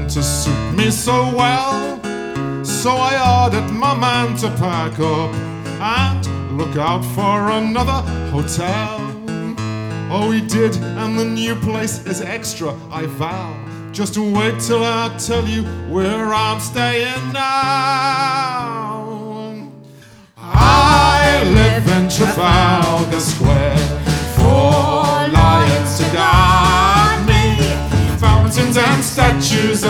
to suit me so well. So I ordered my man to pack up and look out for another hotel. Oh, he did, and the new place is extra, I vow. Just wait till I tell you where I'm staying now. I live in Trafalgar Square, 4 lions to guard me, fountains and statues